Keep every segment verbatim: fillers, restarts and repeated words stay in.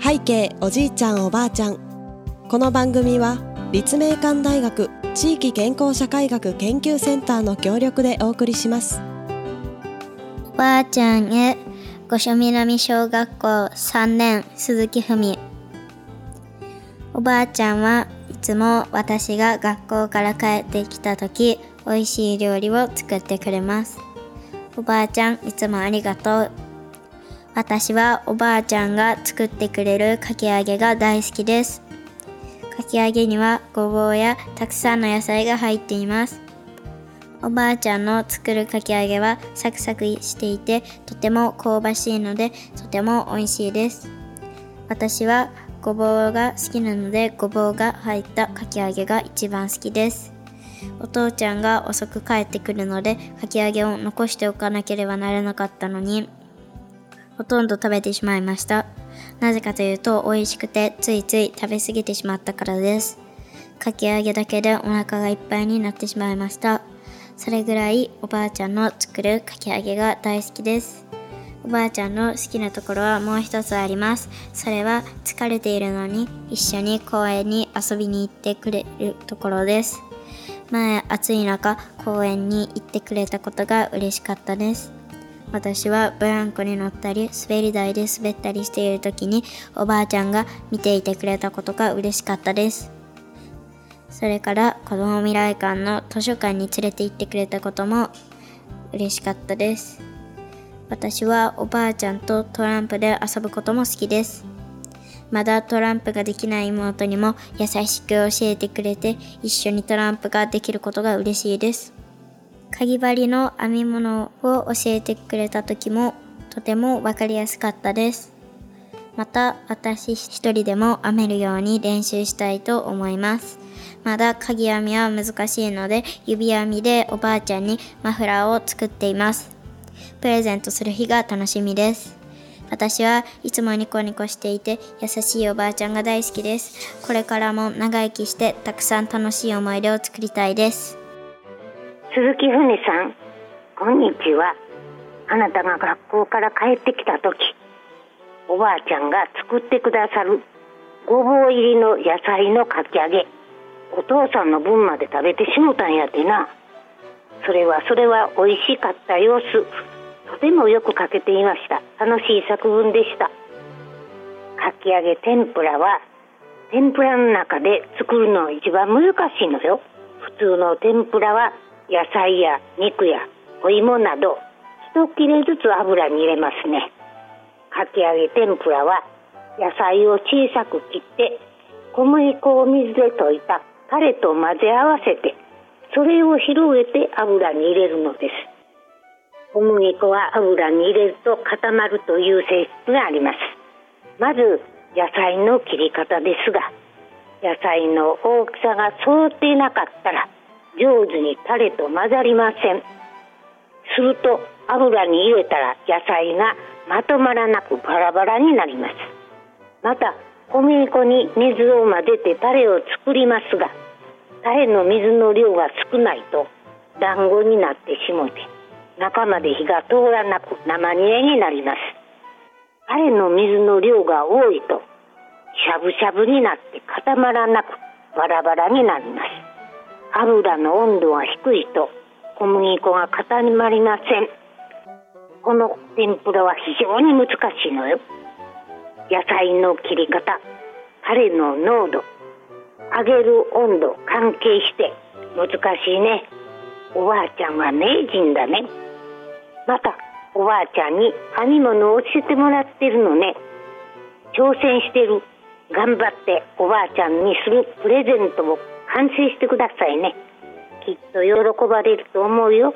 背景おじいちゃんおばあちゃん。この番組は立命館大学地域健康社会学研究センターの協力でお送りします。 おばあちゃんへ、五所南小学校さんねん鈴木文。おばあちゃんはいつも私が学校から帰ってきたとき、おいしい料理を作ってくれます。おばあちゃんいつもありがとう。私はおばあちゃんが作ってくれるかき揚げが大好きです。かき揚げにはごぼうやたくさんの野菜が入っています。おばあちゃんの作るかき揚げはサクサクしていてとても香ばしいのでとても美味しいです。私はごぼうが好きなのでごぼうが入ったかき揚げが一番好きです。お父ちゃんが遅く帰ってくるのでかき揚げを残しておかなければならなかったのにほとんど食べてしまいました。なぜかというと美味しくてついつい食べ過ぎてしまったからです。かき揚げだけでお腹がいっぱいになってしまいました。それぐらいおばあちゃんの作るかき揚げが大好きです。おばあちゃんの好きなところはもう一つあります。それは疲れているのに一緒に公園に遊びに行ってくれるところです。前暑い中公園に行ってくれたことが嬉しかったです。私はブランコに乗ったり滑り台で滑ったりしている時におばあちゃんが見ていてくれたことが嬉しかったです。それから子ども未来館の図書館に連れて行ってくれたことも嬉しかったです。私はおばあちゃんとトランプで遊ぶことも好きです。まだトランプができない妹にも優しく教えてくれて一緒にトランプができることが嬉しいです。かぎ針の編み物を教えてくれた時もとてもわかりやすかったです。また私一人でも編めるように練習したいと思います。まだかぎ編みは難しいので指編みでおばあちゃんにマフラーを作っています。プレゼントする日が楽しみです。私はいつもニコニコしていて優しいおばあちゃんが大好きです。これからも長生きしてたくさん楽しい思い出を作りたいです。 鈴木文さん、こんにちは。あなたが学校から帰ってきたとき、おばあちゃんが作ってくださるごぼう入りの野菜のかき揚げ、お父さんの分まで食べてしもたんやてな。それはそれは美味しかった様子、とてもよく書けていました。楽しい作文でした。かき揚げ天ぷらは天ぷらの中で作るのが一番難しいのよ。普通の天ぷらは野菜や肉やお芋など一切れずつ油に入れますね。かき揚げ天ぷらは野菜を小さく切って小麦粉を水で溶いたタレと混ぜ合わせてそれを広げて油に入れるのです。小麦粉は油に入れると固まるという性質があります。まず野菜の切り方ですが、野菜の大きさが揃っていなかったら上手にタレと混ざりません。すると油に入れたら野菜がまとまらなくバラバラになります。また小麦粉に水を混ぜてタレを作りますが、タレの水の量が少ないと団子になってしもて中まで火が通らなく生煮えになります。タレの水の量が多いとしゃぶしゃぶになって固まらなくバラバラになります。油の温度が低いと小麦粉が固まりません。この天ぷらは非常に難しいのよ。野菜の切り方、タレの濃度、揚げる温度関係して難しいね。おばあちゃんは名人だね。またおばあちゃんに編み物を教えてもらってるのね。挑戦してる。頑張っておばあちゃんにするプレゼントを完成してくださいね。きっと喜ばれると思うよ。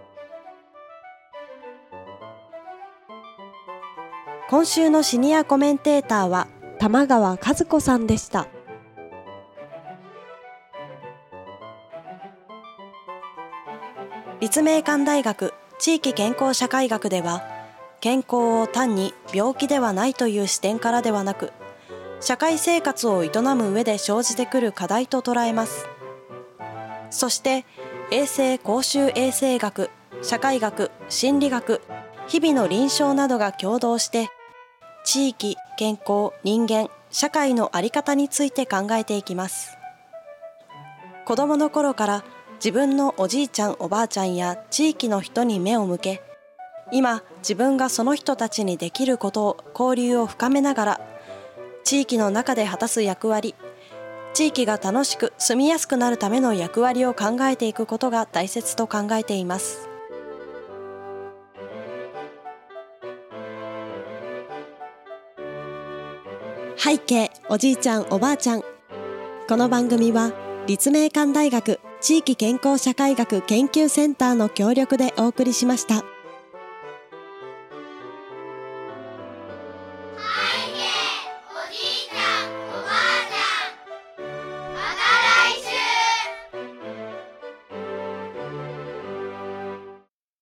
今週のシニアコメンテーターは玉川和子さんでした。立命館大学地域健康社会学では、健康を単に病気ではないという視点からではなく、社会生活を営む上で生じてくる課題と捉えます。そして衛生公衆衛生学、社会学、心理学、日々の臨床などが共同して地域、健康、人間、社会の在り方について考えていきます。子どもの頃から自分のおじいちゃんおばあちゃんや地域の人に目を向け、今自分がその人たちにできることを交流を深めながら、地域の中で果たす役割、地域が楽しく住みやすくなるための役割を考えていくことが大切と考えています。背景おじいちゃんおばあちゃん。この番組は立命館大学地域健康社会学研究センターの協力でお送りしました。